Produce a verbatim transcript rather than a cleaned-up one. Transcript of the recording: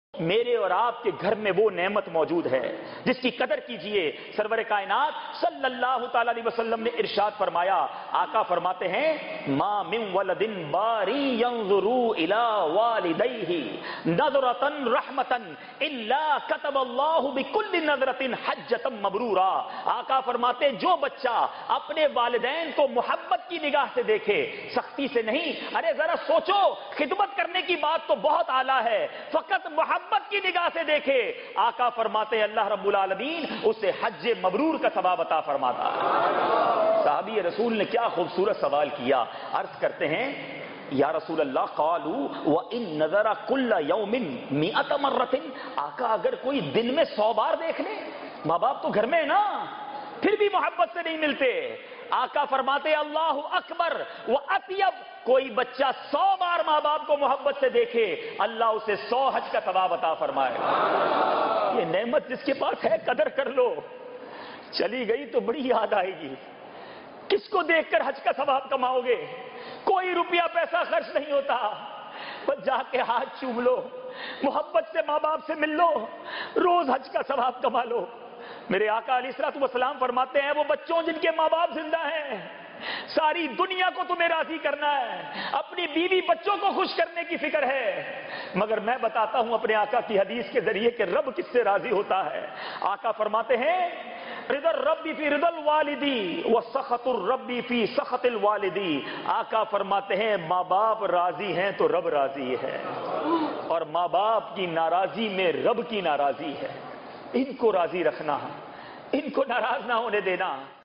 میرے اور آپ کے گھر میں وہ نعمت موجود ہے جس کی قدر کیجئے۔ سرور کائنات صلی اللہ تعالی علیہ وسلم نے ارشاد فرمایا، آقا فرماتے ہیں ما من ولد باری ينظر الى والديه نظرة رحمة الا كتب الله بكل نظرة حجة مبرورا۔ آقا فرماتے ہیں جو بچہ اپنے والدین کو محبت کی نگاح سے دیکھے، سختی سے نہیں، ارے ذرا سوچو، خدمت کرنے کی بات تو بہت اعلیٰ ہے، فقط محبت کی نگاہ سے دیکھے، آقا فرماتے ہیں اللہ رب العالمین اسے حج مبرور کا ثواب عطا فرماتا ہے۔ صحابی رسول نے کیا خوبصورت سوال کیا، عرض کرتے ہیں یا رسول اللہ قالوا وَإِن نَظَرَ كُلَّ يَوْمٍ مِئَةَ مَرَّةٍ، آقا اگر کوئی دن میں سو بار دیکھ لے، ماں باپ تو گھر میں ہے نا، پھر بھی محبت سے نہیں ملتے، آقا فرماتے اللہ اکبر وَأَطْيَبْ، کوئی بچہ سو بار ماں باپ کو محبت سے دیکھے، اللہ اسے سو حج کا ثواب عطا فرمائے۔ یہ نعمت جس کے پاس ہے قدر کر لو، چلی گئی تو بڑی یاد آئے گی۔ کس کو دیکھ کر حج کا ثواب کماؤ گے؟ کوئی روپیہ پیسہ خرچ نہیں ہوتا، بس جا کے ہاتھ چوم لو، محبت سے ماں باپ سے مل لو، روز حج کا ثواب کما لو۔ میرے آقا علیہ الصلوۃ والسلام فرماتے ہیں وہ بچوں جن کے ماں باپ زندہ ہیں، ساری دنیا کو تمہیں راضی کرنا ہے، اپنی بیوی بچوں کو خوش کرنے کی فکر ہے، مگر میں بتاتا ہوں اپنے آقا کی حدیث کے ذریعے کہ رب کس سے راضی ہوتا ہے۔ آقا فرماتے ہیں رضا الرب فی رضا الوالدی وسخط الرب فی سخط الوالدی، آقا فرماتے ہیں ماں باپ راضی ہیں تو رب راضی ہے، اور ماں باپ کی ناراضی میں رب کی ناراضی ہے۔ ان کو راضی رکھنا، ان کو ناراض نہ ہونے دینا۔